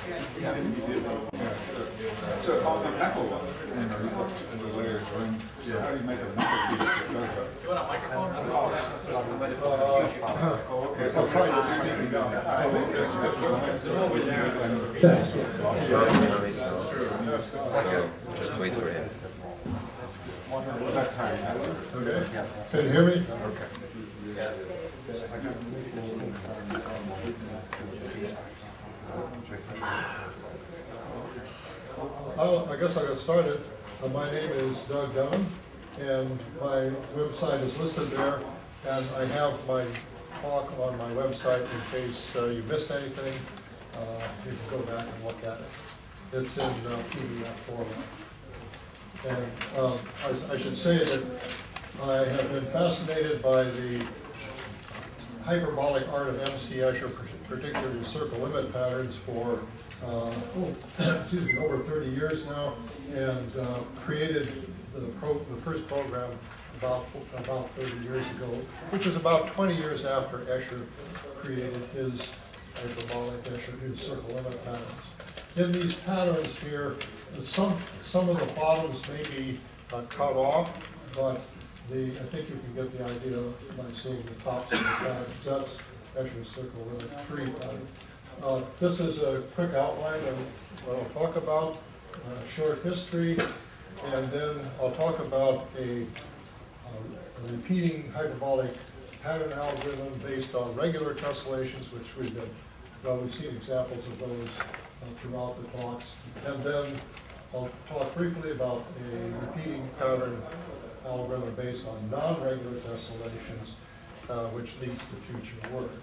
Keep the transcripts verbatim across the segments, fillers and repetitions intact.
Yeah, so it's called a knuckle one. You know, you put the layers in. So how do you make a knuckle piece that does that? You want a microphone? Uh, Oh, okay. I'll try to speak it down. That's true. So just wait for him. That's how Okay. Can you hear me? Okay. I'll, I guess I'll get started. Uh, my name is Doug Dunn, and my website is listed there, and I have my talk on my website in case uh, you missed anything. Uh, you can go back and look at it. It's in uh, P D F format. And um, I, I should say that I have been fascinated by the hyperbolic art of M C Escher, particularly circle limit patterns, for uh, oh, excuse me, over thirty years now, and uh, created the, pro the first program about about thirty years ago, which is about twenty years after Escher created his hyperbolic Escher, his circle limit patterns. In these patterns here, some some of the bottoms may be uh, cut off, but the, I think you can get the idea by seeing the tops of the patterns. That's Escher's circle limit three pattern. Uh, this is a quick outline of what I'll talk about, uh, short history, and then I'll talk about a, uh, a repeating hyperbolic pattern algorithm based on regular tessellations, which we've been, well, we've seen examples of those uh, throughout the talks. And then I'll talk briefly about a repeating pattern algorithm based on non-regular tessellations, uh, which leads to future work.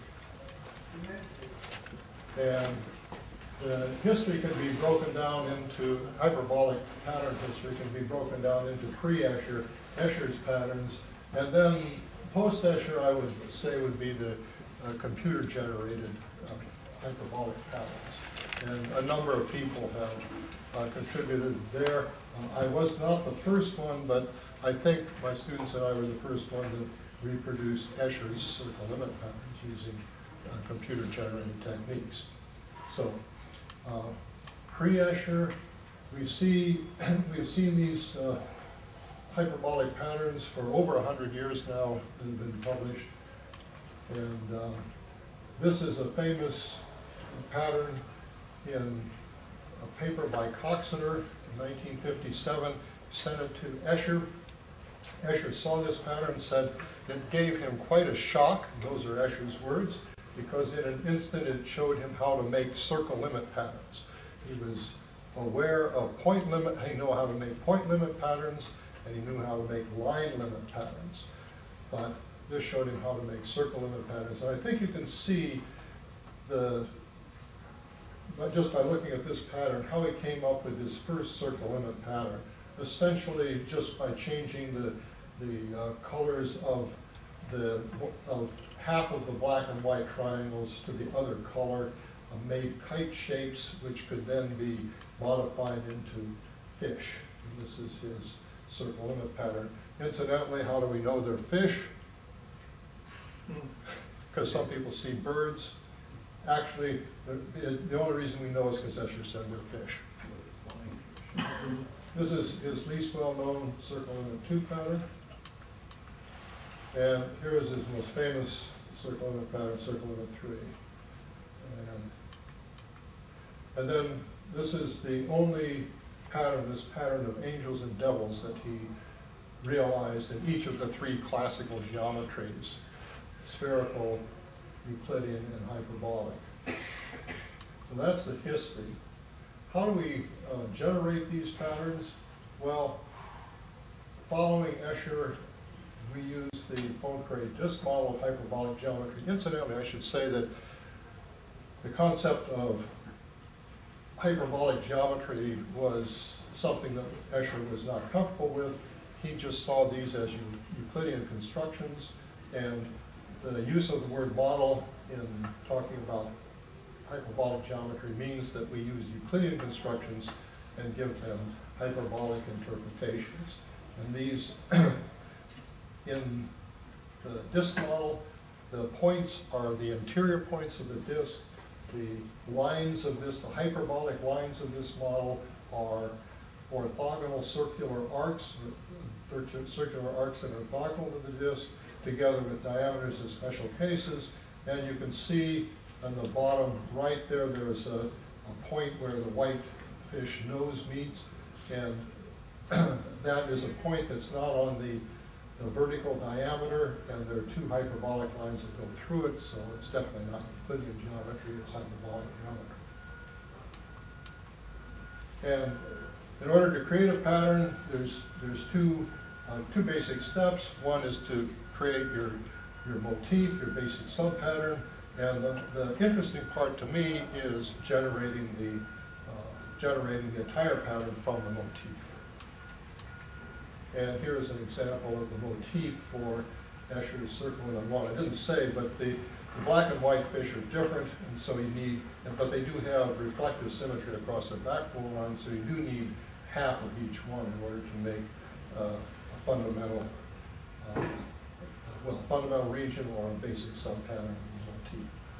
And the history can be broken down into, hyperbolic pattern history can be broken down into pre-Escher, Escher's patterns, and then post-Escher I would say would be the uh, computer-generated uh, hyperbolic patterns. And a number of people have uh, contributed there. Uh, I was not the first one, but I think my students and I were the first one to reproduce Escher's circle limit patterns using uh, computer-generated techniques. So, uh, pre-Escher, we see we've seen these uh, hyperbolic patterns for over a hundred years now that have been published, and um, this is a famous pattern in a paper by Coxeter in nineteen fifty-seven. Sent it to Escher. Escher saw this pattern and said it gave him quite a shock. Those are Escher's words, because in an instant it showed him how to make circle limit patterns. He was aware of point limit, he knew how to make point limit patterns, and he knew how to make line limit patterns. But this showed him how to make circle limit patterns. And I think you can see the, but just by looking at this pattern, how he came up with his first circle limit pattern. Essentially just by changing the, the uh, colors of the of half of the black and white triangles to the other color, uh, made kite shapes which could then be modified into fish. And this is his circle limit pattern. Incidentally, how do we know they're fish? Because some people see birds. Actually, the, the only reason we know is because Escher said they're fish. This is his least well-known circle limit two pattern. And here is his most famous circle limit pattern, circle limit three. And, and then this is the only pattern, this pattern of angels and devils that he realized in each of the three classical geometries: spherical, Euclidean, and hyperbolic. So that's the history. How do we uh, generate these patterns? Well, following Escher, we use the Poincare disk model of hyperbolic geometry. Incidentally, I should say that the concept of hyperbolic geometry was something that Escher was not comfortable with. He just saw these as Euclidean constructions, and the use of the word model in talking about hyperbolic geometry means that we use Euclidean constructions and give them hyperbolic interpretations. And these, in the disk model, the points are the interior points of the disk, the lines of this, the hyperbolic lines of this model are orthogonal circular arcs, circular arcs that are orthogonal to the disk, together with diameters of special cases. And you can see on the bottom right there, there's a, a point where the white fish nose meets, and that is a point that's not on the, the vertical diameter, and there are two hyperbolic lines that go through it, so it's definitely not Euclidean geometry, it's hyperbolic geometry. And in order to create a pattern, there's, there's two, uh, two basic steps. One is to create your, your motif, your basic subpattern, and the, the interesting part to me is generating the, uh, generating the entire pattern from the motif. And here's an example of the motif for Escher's circle in one. I didn't say, but the, the black and white fish are different, and so you need, but they do have reflective symmetry across their backbone line, so you do need half of each one in order to make uh, a fundamental, uh, well, fundamental region or a basic subpattern of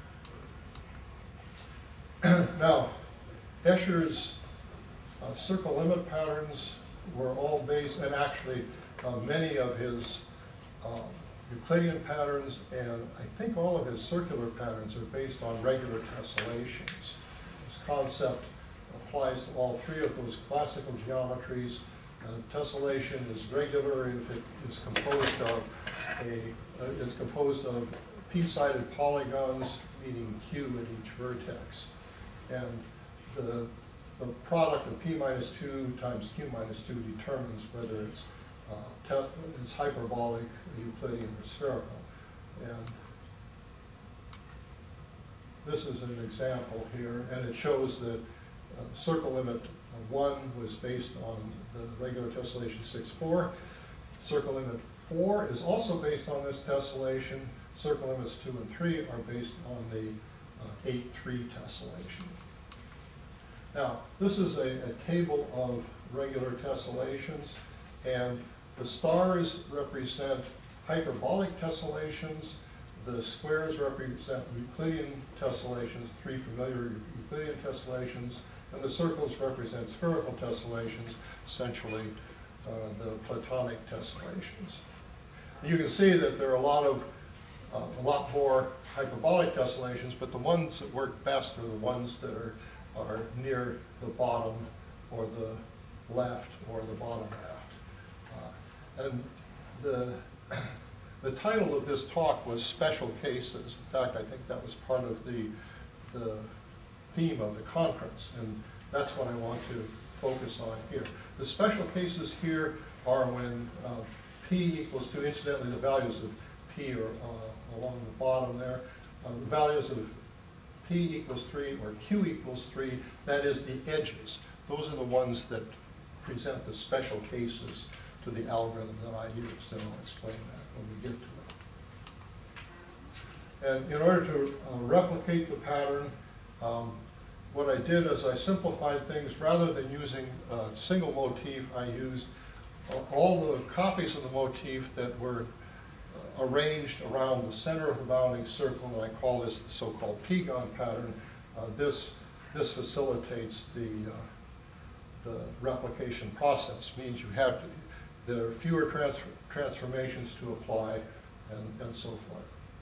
the motif. Now, Escher's uh, circle limit patterns were all based, and actually uh, many of his um, Euclidean patterns, and I think all of his circular patterns are based on regular tessellations. This concept applies to all three of those classical geometries. Uh, tessellation is regular if it is composed of a uh, is composed of p-sided polygons meeting q at each vertex, and the the product of p minus two times q minus two determines whether it's uh, it's hyperbolic, Euclidean, or spherical. And this is an example here, and it shows that uh, circle limit one was based on the regular tessellation six four. Circle limit four is also based on this tessellation. Circle limits two and three are based on the uh, eight three tessellation. Now, this is a, a table of regular tessellations, and the stars represent hyperbolic tessellations. The squares represent Euclidean tessellations, three familiar Euclidean tessellations, and the circles represent spherical tessellations, essentially uh, the Platonic tessellations. You can see that there are a lot of uh, a lot more hyperbolic tessellations, but the ones that work best are the ones that are are near the bottom or the left or the bottom left. Uh, and the the title of this talk was Special Cases. In fact, I think that was part of the the theme of the conference, and that's what I want to focus on here. The special cases here are when uh, p equals two. Incidentally, the values of p are uh, along the bottom there. Uh, the values of p equals three or q equals three, that is the edges. Those are the ones that present the special cases to the algorithm that I use, and I'll explain that when we get to it. And in order to uh, replicate the pattern, um, what I did is I simplified things. Rather than using a single motif, I used uh, all the copies of the motif that were uh, arranged around the center of the bounding circle, and I call this the so-called P-gon pattern. Uh, this, this facilitates the, uh, the replication process. It means you have to, there are fewer transfer, transformations to apply, and, and so forth.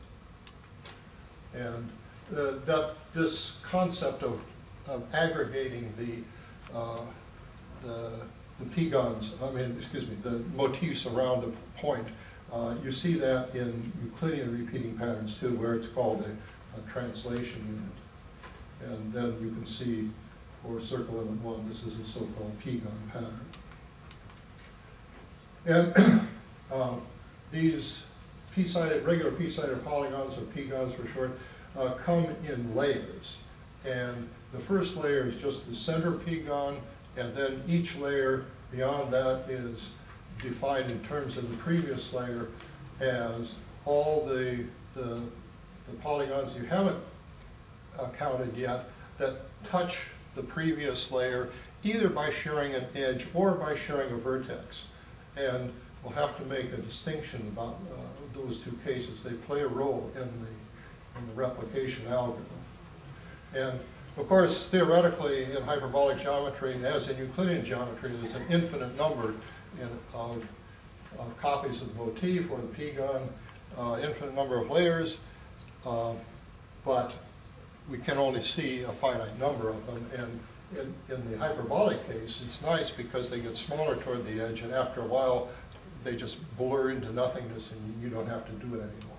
And uh, that this concept of, of aggregating the, uh, the, the P-gons, I mean, excuse me, the motifs around a point, uh, you see that in Euclidean repeating patterns too, where it's called a, a translation unit. And then you can see for circle limit one, this is a so-called P-gon pattern. And uh, these p-sided, regular p-sided polygons, or P-gons for short, uh, come in layers. And the first layer is just the center P-gon, and then each layer beyond that is defined in terms of the previous layer as all the, the, the polygons you haven't uh, counted yet that touch the previous layer, either by sharing an edge or by sharing a vertex. And we'll have to make a distinction about uh, those two cases. They play a role in the, in the replication algorithm. And of course, theoretically, in hyperbolic geometry, as in Euclidean geometry, there's an infinite number in, of, of copies of the motif or the p-gon, uh, infinite number of layers, uh, but we can only see a finite number of them. And in, in the hyperbolic case, it's nice because they get smaller toward the edge, and after a while, they just blur into nothingness, and you don't have to do it anymore.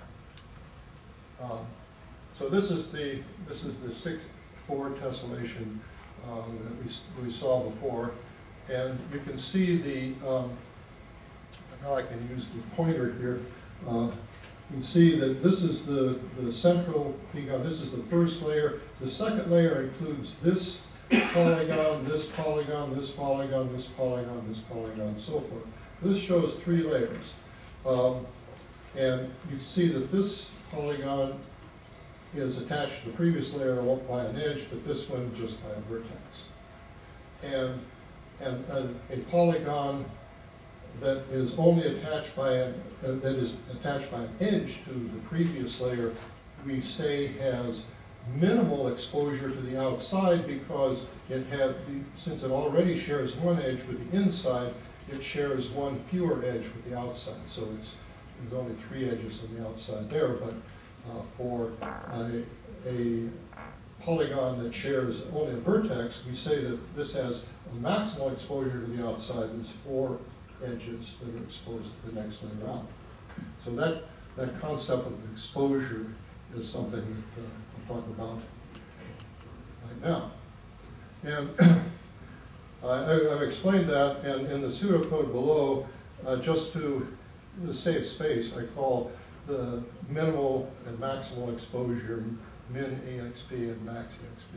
Um, so this is the this is the six four tessellation um, that we we saw before, and you can see the um, now I can use the pointer here. Uh, you can see that this is the the central p-gon. This is the first layer. The second layer includes this polygon, this polygon, this polygon, this polygon, this polygon, and so forth. This shows three layers, um, and you see that this polygon is attached to the previous layer by an edge, but this one just by a vertex. And, and, and a polygon that is only attached by a, uh, that is attached by an edge to the previous layer, we say has minimal exposure to the outside because it had, since it already shares one edge with the inside, it shares one fewer edge with the outside. So it's there's only three edges on the outside there, but uh, for a, a polygon that shares only a vertex, we say that this has a maximal exposure to the outside. There's four edges that are exposed to the next layer out. So that, that concept of exposure is something that uh, I'll talk about right now. And I, I've explained that, and in the pseudocode below, uh, just to save space, I call the minimal and maximal exposure min E X P and max E X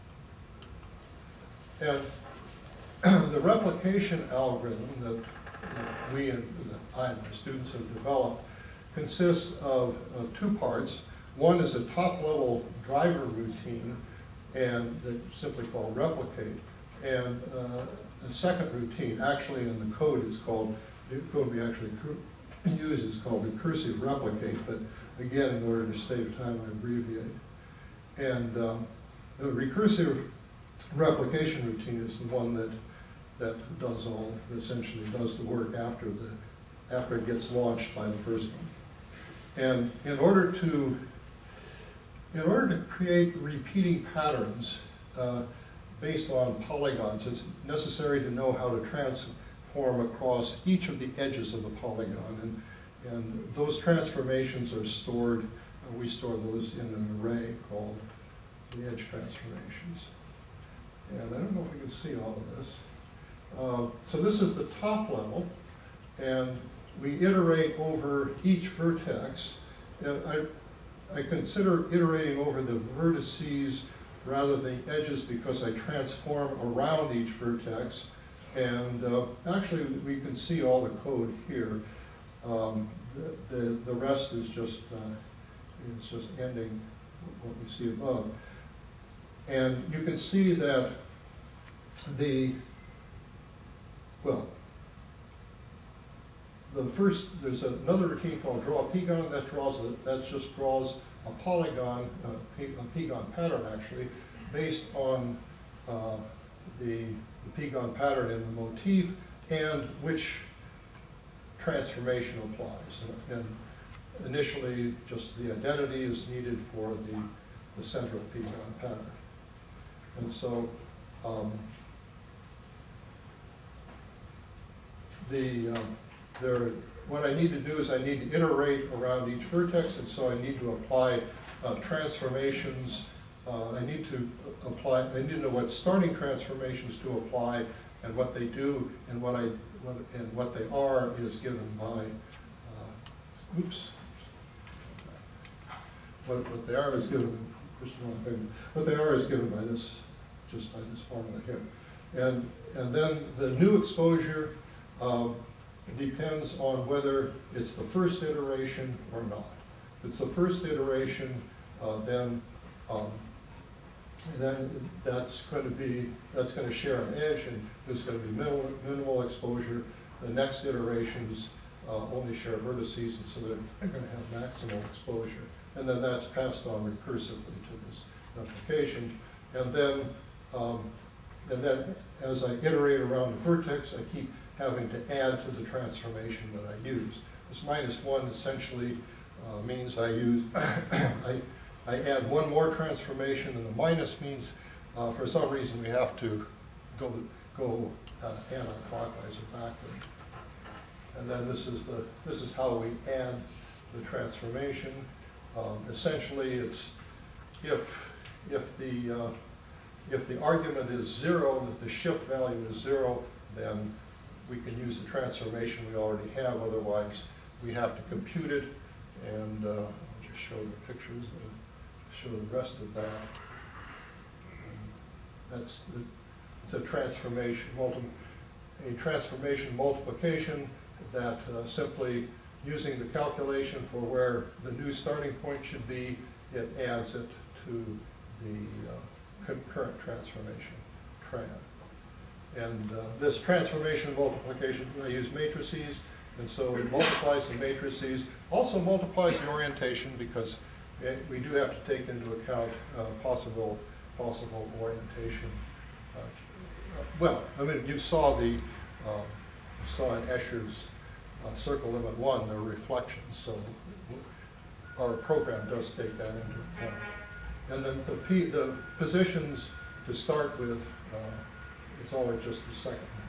P. And the replication algorithm that, that we and that I and my students have developed consists of, of two parts. One is a top-level driver routine, and that's simply called replicate. And uh, a second routine, actually in the code, is called, the code we actually use is called recursive replicate, but again, in order to save time, I abbreviate. And um, the recursive replication routine is the one that that does all, essentially does the work after the after it gets launched by the first one. And in order to in order to create repeating patterns uh, based on polygons, it's necessary to know how to transform across each of the edges of the polygon, and and those transformations are stored. Uh, we store those in an array called the edge transformations. And I don't know if we can see all of this. Uh, so this is the top level, and we iterate over each vertex. And I, I consider iterating over the vertices rather than the edges because I transform around each vertex. And uh, actually, we can see all the code here. Um, the, the, the rest is just, uh, is just ending what we see above. And you can see that the, well, the first, there's another routine called draw a p-gon that draws, a, that just draws a polygon, uh, a p-gon pattern actually, based on uh, the, the p-gon pattern in the motif and which transformation applies. And, and initially, just the identity is needed for the, the central p-gon pattern. And so, um, the, um, there, what I need to do is I need to iterate around each vertex, and so I need to apply uh, transformations. Uh, I need to apply, I need to know what starting transformations to apply and what they do, and what I, what, and what they are is given by, uh, oops, what, what they are is given, what they are is given by this, just by this formula here. And, and then the new exposure um, depends on whether it's the first iteration or not. If it's the first iteration, uh, then um, then that's going to be that's going to share an edge, and there's going to be minimal, minimal exposure. The next iterations uh, only share vertices, and so they're, they're going to have maximal exposure. And then that's passed on recursively to this replication. And then, um, and then as I iterate around the vertex, I keep having to add to the transformation that I use. This minus one essentially uh, means I use, I, I add one more transformation, and the minus means uh, for some reason we have to go, go uh, anti-clockwise or backward. And then this is, the, this is how we add the transformation. Um, essentially, it's if, if, the, uh, if the argument is zero, that the shift value is zero, then we can use the transformation we already have. Otherwise, we have to compute it. And uh, I'll just show the pictures, uh, show the rest of that. And that's the, it's a transformation, multi, a transformation multiplication that uh, simply using the calculation for where the new starting point should be, it adds it to the uh, current transformation, tran. And uh, this transformation multiplication, I use matrices, and so it multiplies the matrices, also multiplies the orientation, because we do have to take into account uh, possible, possible orientation. Uh, well, I mean, you saw the, uh, you saw in Escher's uh, circle limit one, the reflections, so our program does take that into account. And then the, P, the positions to start with, uh, it's always just the second one.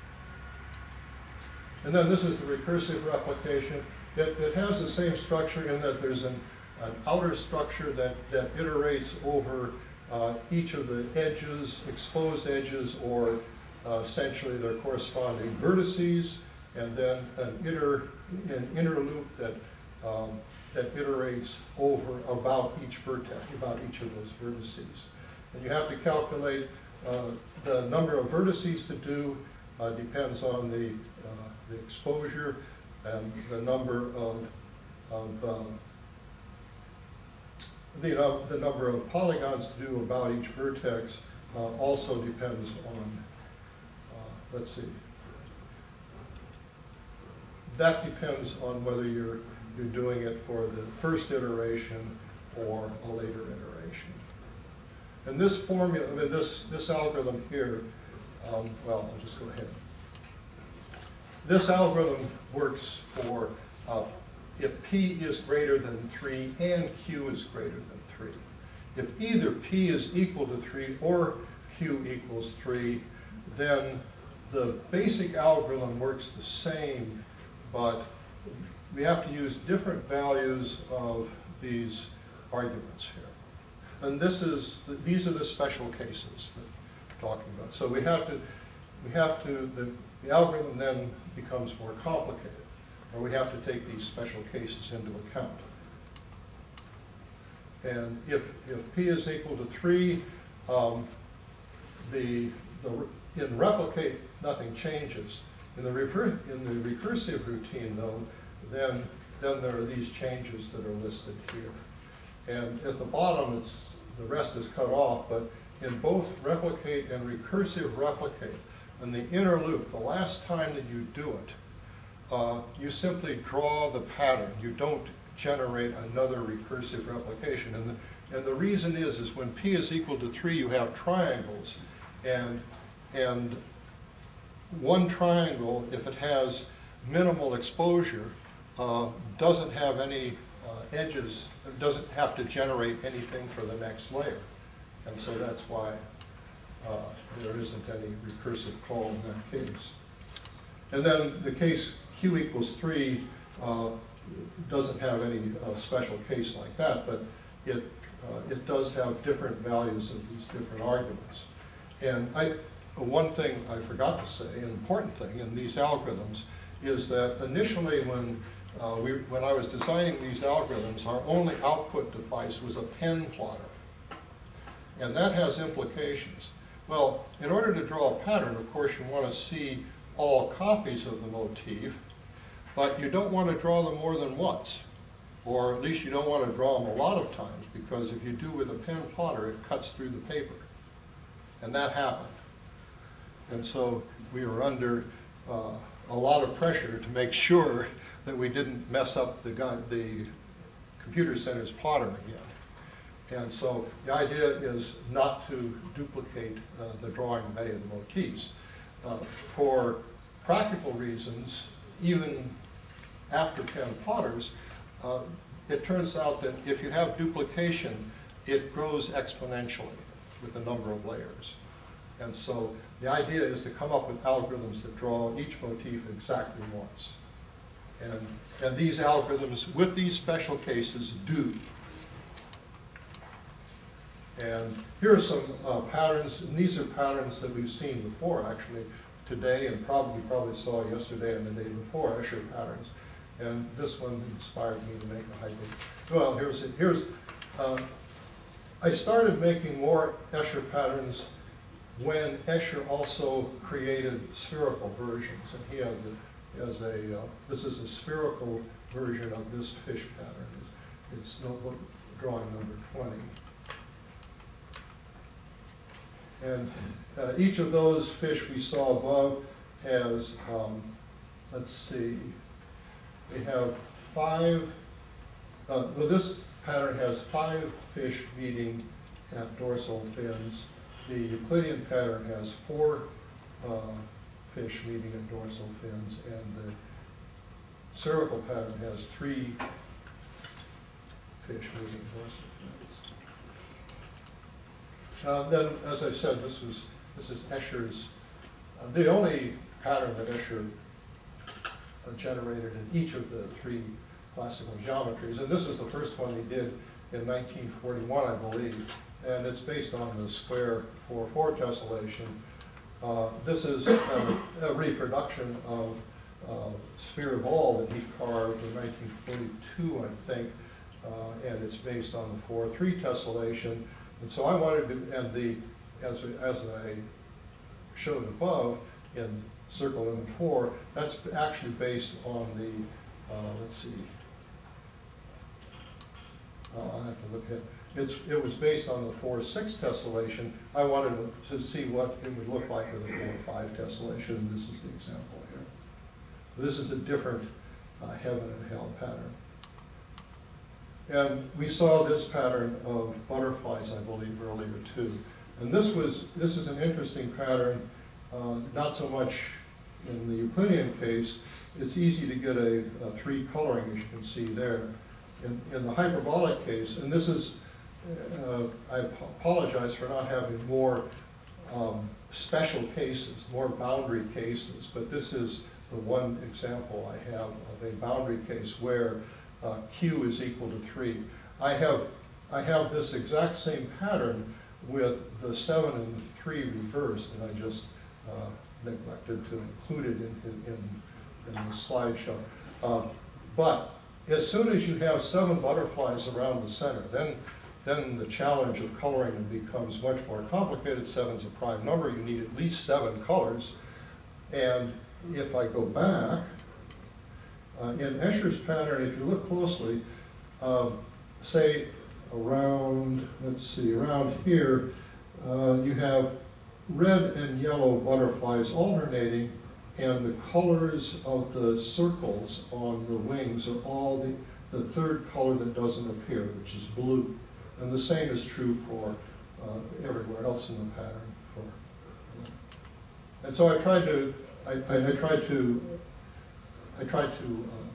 And then this is the recursive replication. It, it has the same structure in that there's an, an outer structure that, that iterates over uh, each of the edges, exposed edges, or uh, essentially their corresponding vertices, and then an inner, an inner loop that, um, that iterates over about each vertex, about each of those vertices. And you have to calculate uh, the number of vertices to do uh, depends on the, uh, the exposure, and the number of, of um, the, uh, the number of polygons to do about each vertex uh, also depends on, uh, let's see, that depends on whether you're, you're doing it for the first iteration or a later iteration. And this formula, I mean, this, this algorithm here, um, well, I'll just go ahead. This algorithm works for uh, if P is greater than three and Q is greater than three. If either P is equal to three or Q equals three, then the basic algorithm works the same, but we have to use different values of these arguments here. And this is, these are the special cases that we're talking about. So we have to, we have to, the, the algorithm then becomes more complicated, or we have to take these special cases into account. And if, if P is equal to three, um, the, the, in replicate, nothing changes. In the, refer, in the recursive routine, though, then, then there are these changes that are listed here. And at the bottom, it's, the rest is cut off, but in both replicate and recursive replicate, in the inner loop, the last time that you do it, uh, you simply draw the pattern. You don't generate another recursive replication. And the, and the reason is, is when P is equal to three, you have triangles. And, and one triangle, if it has minimal exposure, uh, doesn't have any uh, edges, doesn't have to generate anything for the next layer. And so that's why uh, there isn't any recursive call in that case. And then the case Q equals three uh, doesn't have any uh, special case like that, but it, uh, it does have different values of these different arguments. And I, one thing I forgot to say, an important thing in these algorithms, is that initially when, uh, we, when I was designing these algorithms, our only output device was a pen plotter. And that has implications. Well, in order to draw a pattern, of course, you want to see all copies of the motif, but you don't want to draw them more than once. Or at least you don't want to draw them a lot of times, because if you do with a pen plotter, it cuts through the paper. And that happened. And so we were under uh, a lot of pressure to make sure that we didn't mess up the, guy, the computer center's plotter again. And so the idea is not to duplicate uh, the drawing of any of the motifs. Uh, for practical reasons, even after ten potters, uh, it turns out that if you have duplication, it grows exponentially with the number of layers. And so the idea is to come up with algorithms that draw each motif exactly once. And, and these algorithms, with these special cases, do. And here are some uh, patterns, and these are patterns that we've seen before, actually, today, and probably probably saw yesterday and the day before, Escher patterns. And this one inspired me to make a hybrid. Well, here's it. Here's, uh, I started making more Escher patterns when Escher also created spherical versions, and he had the, as a, uh, this is a spherical version of this fish pattern. It's notebook drawing number twenty. And uh, each of those fish we saw above has, um, let's see, we have five, uh, well this pattern has five fish meeting at dorsal fins. The Euclidean pattern has four uh, fish meeting at dorsal fins, and the spherical pattern has three fish meeting dorsal fins. Uh, then, as I said, this was this is Escher's, uh, the only pattern that Escher uh, generated in each of the three classical geometries, and this is the first one he did in nineteen forty-one, I believe. And it's based on the square four four tessellation. Uh, this is a, a reproduction of uh, sphere ball that he carved in nineteen forty-two, I think, uh, and it's based on the four three tessellation. And so I wanted to, and the, as, as I showed above in circle limit four, that's actually based on the, uh, let's see, uh, I'll have to look at, It's, it was based on the four six tessellation. I wanted to, to see what it would look like with a four five tessellation, and this is the example here. This is a different uh, heaven and hell pattern. And we saw this pattern of butterflies, I believe, earlier too. And this was this is an interesting pattern, uh, not so much in the Euclidean case. It's easy to get a, a three coloring, as you can see there. In, in the hyperbolic case, and this is, uh, I apologize for not having more um, special cases, more boundary cases, but this is the one example I have of a boundary case where uh, Q is equal to three. I have, I have this exact same pattern with the seven and three reversed, and I just uh, neglected to include it in, in, in the slideshow. Uh, but as soon as you have seven butterflies around the center, then, then the challenge of coloring them becomes much more complicated. Seven's a prime number. You need at least seven colors. And if I go back, uh, in Escher's pattern, if you look closely, uh, say around, let's see, around here, uh, you have red and yellow butterflies alternating, and the colors of the circles on the wings are all the, the third color that doesn't appear, which is blue. And the same is true for uh, everywhere else in the pattern. For, uh, and so I tried to, I, I, I tried to, I tried to um,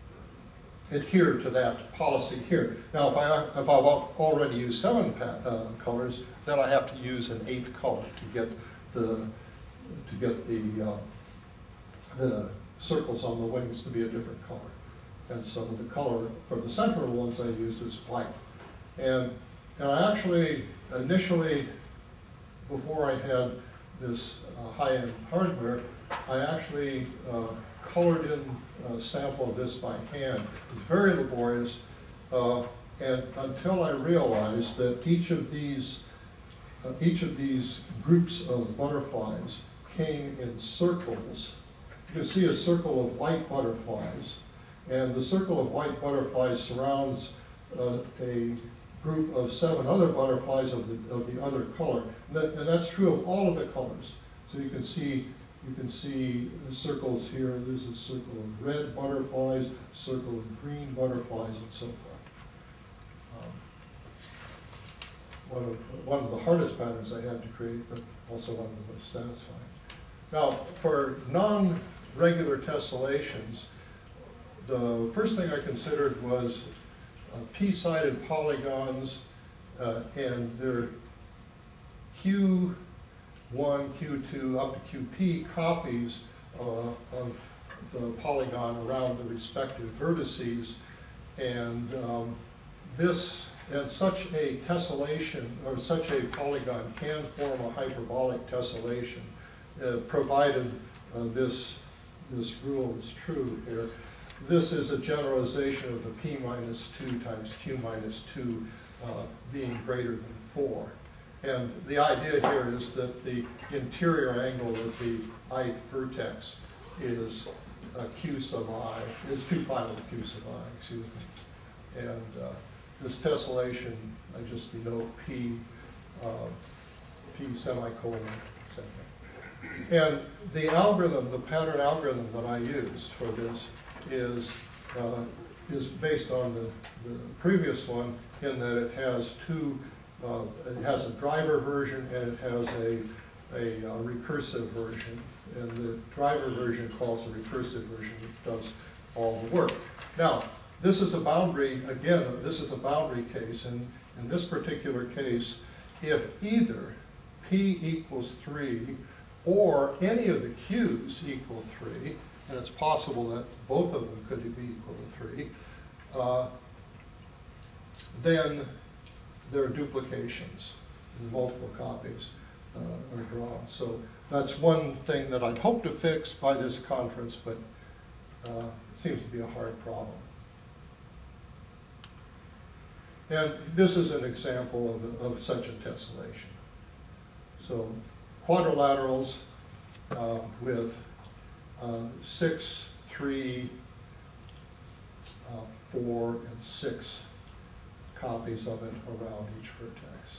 adhere to that policy here. Now, if, I, if I've already used seven pa uh, colors, then I have to use an eighth color to get the, to get the, uh, the circles on the wings to be a different color. And so the color for the central ones I used is white. And, and I actually, initially, before I had this uh, high-end hardware, I actually uh, colored in a sample of this by hand. It's very laborious, uh, and until I realized that each of these, uh, each of these groups of butterflies came in circles. You can see a circle of white butterflies, and the circle of white butterflies surrounds uh, a group of seven other butterflies of the, of the other color. And, that, and that's true of all of the colors. So you can see, you can see the circles here. There's a circle of red butterflies, circle of green butterflies, and so forth. Um, one of, one of the hardest patterns I had to create, but also one of the most satisfying. Now, for non-regular tessellations, the first thing I considered was uh, p-sided polygons uh, and their Q one, Q two, up to Q P copies uh, of the polygon around the respective vertices. And um, this, and such a tessellation, or such a polygon can form a hyperbolic tessellation, uh, provided uh, this, this rule is true here. This is a generalization of the p minus two times q minus two uh, being greater than four. And the idea here is that the interior angle of the ith vertex is uh, q sub i, is two pi over q sub I, excuse me. And uh, this tessellation, I just denote p, uh, p semicolon second. And the algorithm, the pattern algorithm that I used for this is, uh, is based on the, the previous one in that it has two, uh, it has a driver version and it has a, a, a recursive version. And the driver version calls the recursive version, which does all the work. Now, this is a boundary, again, this is a boundary case. And in this particular case, if either p equals three or any of the q's equal three, and it's possible that both of them could be equal to three, uh, then there are duplications, multiple copies uh, are drawn. So that's one thing that I'd hope to fix by this conference, but uh, it seems to be a hard problem. And this is an example of, of such a tessellation. So quadrilaterals uh, with uh, six, three, uh, four, and six copies of it around each vertex.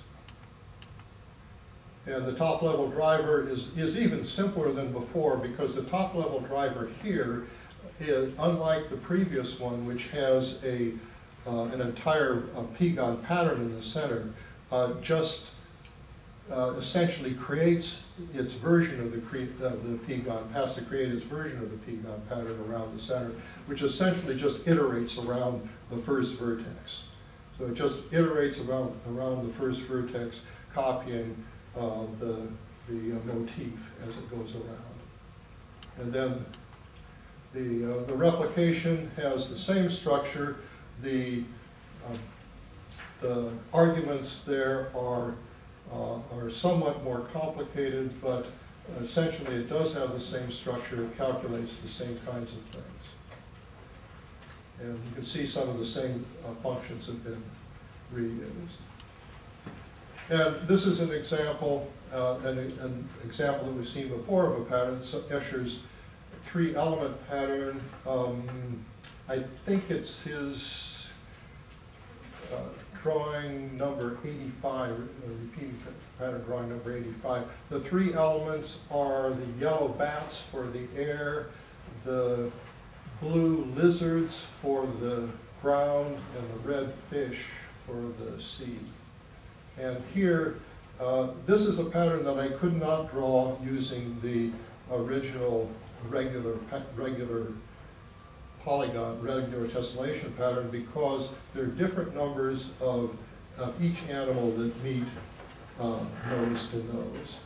And the top level driver is, is even simpler than before because the top level driver here is, unlike the previous one, which has a, uh, an entire uh, p-gon pattern in the center, uh, just uh, essentially creates its version of the, cre uh, the p-gon, has to create its version of the p-gon pattern around the center, which essentially just iterates around the first vertex. So it just iterates around, around the first vertex, copying uh, the, the uh, motif as it goes around. And then the, uh, the replication has the same structure. The, uh, the arguments there are, uh, are somewhat more complicated, but essentially it does have the same structure. It calculates the same kinds of things. And you can see some of the same uh, functions have been reused. And this is an example, uh, an, an example that we've seen before of a pattern, so Escher's three-element pattern. Um, I think it's his uh, drawing number eighty-five, uh, repeating pattern drawing number eighty-five. The three elements are the yellow bats for the air, the blue lizards for the ground, and the red fish for the sea. And here, uh, this is a pattern that I could not draw using the original regular, regular polygon, regular tessellation pattern because there are different numbers of, of each animal that meet uh, nose to nose.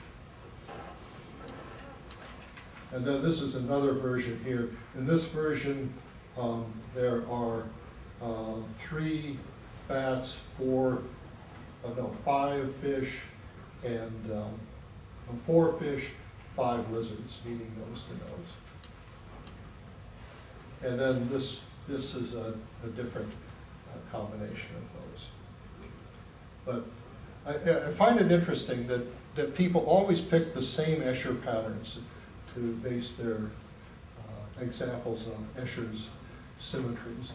And then this is another version here. In this version, um, there are uh, three bats, four, uh, no, five fish, and um, four fish, five lizards meeting nose to nose. And then this, this is a, a different uh, combination of those. But I, I find it interesting that, that people always pick the same Escher patterns to base their uh, examples on Escher's symmetries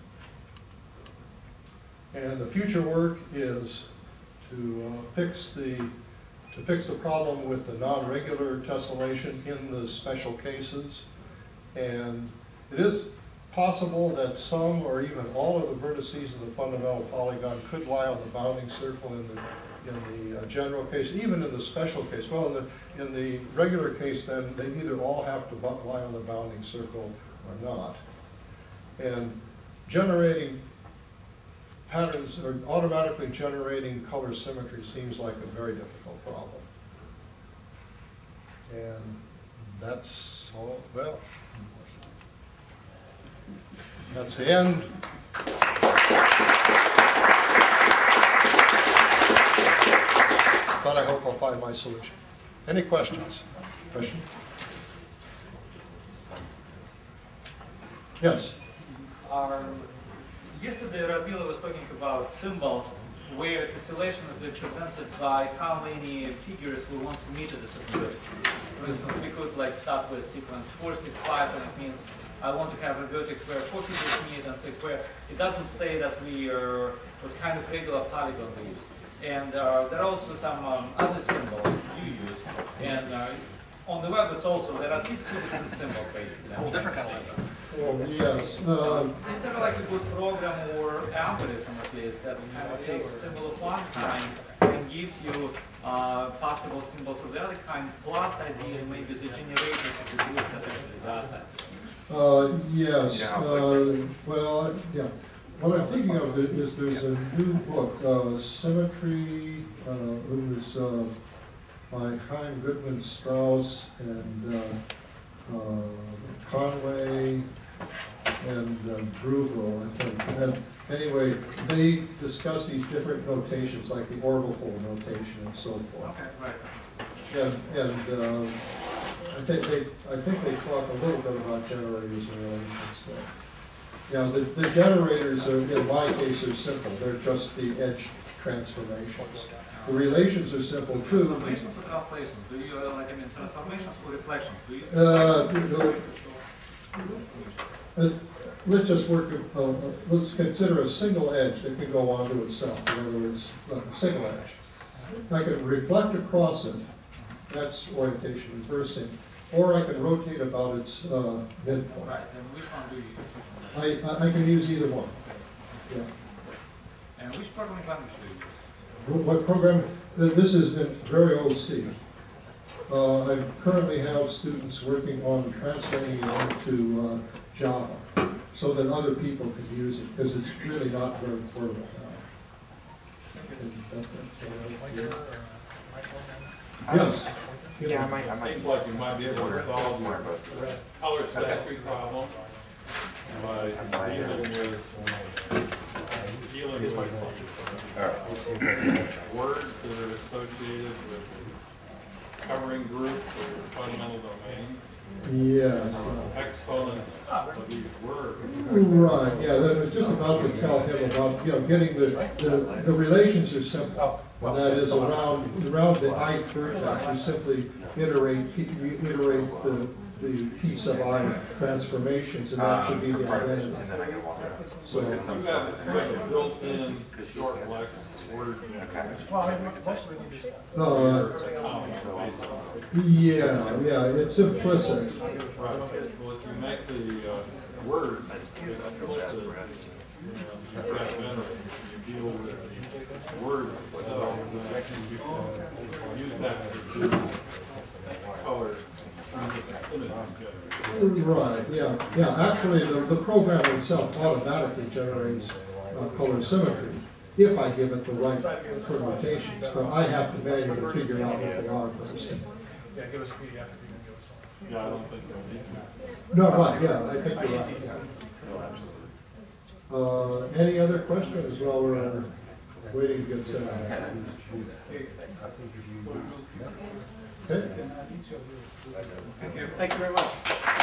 on. And the future work is to uh, fix the to fix the problem with the non-regular tessellation in the special cases. And it is possible that some or even all of the vertices of the fundamental polygon could lie on the bounding circle in the in the uh, general case, even in the special case. Well, in the in the regular case, then they either all have to lie on the bounding circle or not. And generating patterns or automatically generating color symmetry seems like a very difficult problem. And that's all. Well, that's the end. But I hope I'll find my solution. Any questions? Question? Yes? Um, yesterday, Rabila was talking about symbols where tessellations are represented by how many figures we want to meet at a certain vertex. For instance, we could like start with sequence four six five, and it means I want to have a vertex where four figures meet and six where it doesn't say that we are what kind of regular polygon we use. And uh, there are also some um, other symbols you use. And uh, on the web, it's also there are at least two different symbols basically. All different kind of like Oh, yes. Um, Is there like a good program or algorithm at least that kind of takes symbol of one kind and gives you uh, possible symbols of the other kind, plus idea maybe the generator to do it that actually does that? Uh, yes. Uh, well, yeah. What I'm thinking of is there's a new book, uh, Symmetry, uh, it was uh, by Chaim Goodman Strauss and uh, uh, Conway and uh, Bruegel, I think. And anyway, they discuss these different notations, like the orbital notation and so forth. Okay, right. And, and uh, I think they, I think they talk a little bit about generators and relations there. Yeah, the, the generators are, in my case, are simple. They're just the edge transformations. The relations are simple too. Transformations or translations? Do you uh, like I mean transformations or reflections? Do you? Uh, uh, let's just work. Uh, uh, let's consider a single edge that can go onto itself. In other words, uh, a single edge. I can reflect across it. That's orientation reversing. Or I can rotate about its uh, midpoint. Right. And which one do you use? I, I, I can use either one. Yeah. And which programming language do you use? What program? This is in very old C. Uh, I currently have students working on translating it into uh, Java so that other people can use it because it's really not very portable now. Yes. Yeah, I might, I might. Seems like you might be able to solve your color symmetry problem by dealing with dealing with words that are associated with covering groups or fundamental domains. Yes. Exponents of these words. Right. Yeah. That was just about to tell him about you know getting the the, the relations are simple. And that is around around the ith vertex. You simply iterate you iterate the the piece of I transformations, and that should be the identity. So You have, you have a built-in short flex word. uh, yeah, yeah, it's implicit. Right. Well, if you make the uh, words explicit, you know, you have better, you deal with words, so you can use that to do color. Right, yeah, yeah. Actually, the, the program itself automatically generates uh, color symmetry if I give it the right permutations. So I have to manually figure out what they are first. Yeah, give us a P D F if you can give us one. Yeah, I don't think they'll need to. No, right, yeah, I think you're right. Yeah. Uh, any other questions while we're waiting to get set up? Okay. Thank you very much.